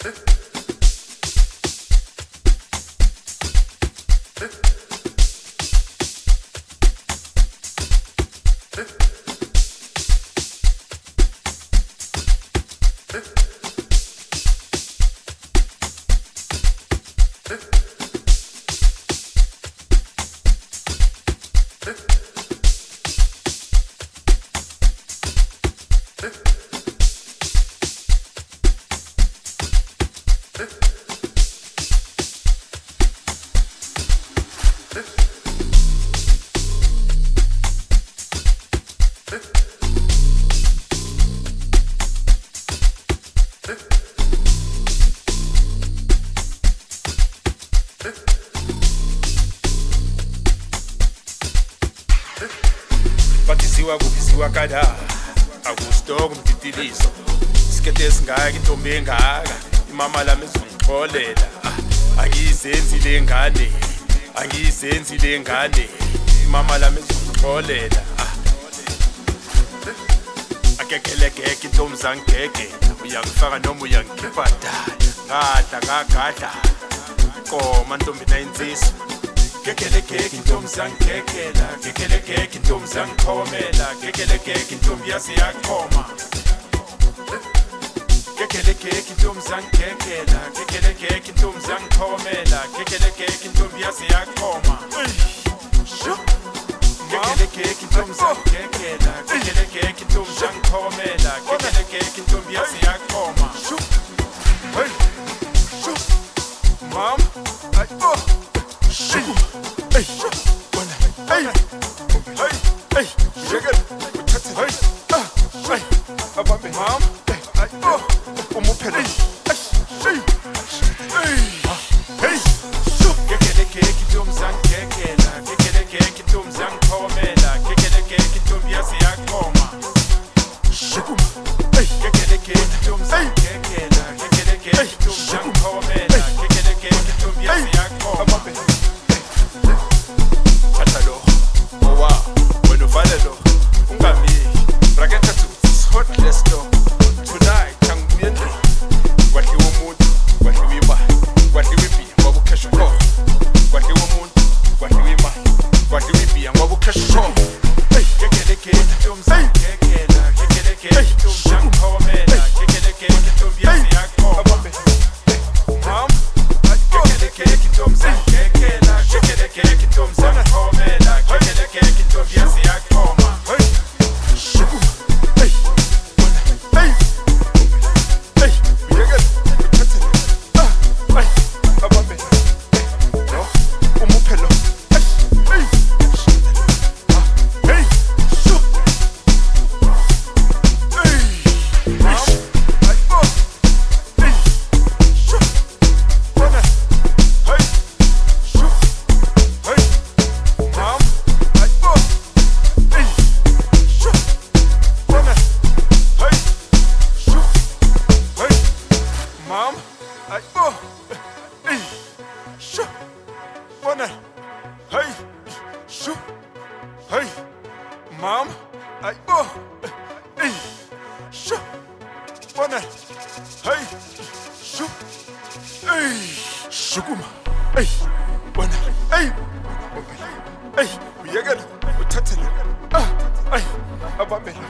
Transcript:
Batisiwa kubisiwa kada akusitoko mdidiliso isikete esingaka intombi engaka imama lami izongixolela angiyizenzi le ngane imama lami izongixolela akekelekeke intombi zangigege uyangifaka noma uyangikhipha dala ngagadla koma ntombi nayinsizwa kekelekeke intombi zangigegela kekelekeke intombi zangiqhomela kekelekeke intombi yazi yaqhoma kekelekeke intombi zangigegela kekelekeke intombi zangiqhomela kekelekeke intombi yazi yaqhoma kekelekeke intombi zangigegela kekelekeke intombi zangiqhomela kekelekeke intombi yazi yaqhoma Mom, hey, hey, hey, shake it, hey, abambe, mom, umuphela, hey, hey, kekelekeke intombi zangigegela, kekelekeke intombi zangiqhomela, kekelekeke intombi yazi yaqhoma, hey, kekelekeke intombi zangigegela, kekelekeke intombi zangiqhomela, kekelekeke intombi yazi yaqhoma. Mom, hey, shoo, wanna, hey, shoo, hey, shukuma, hey, wanna, hey, hey, uyagala, uthathele, hey, abambe.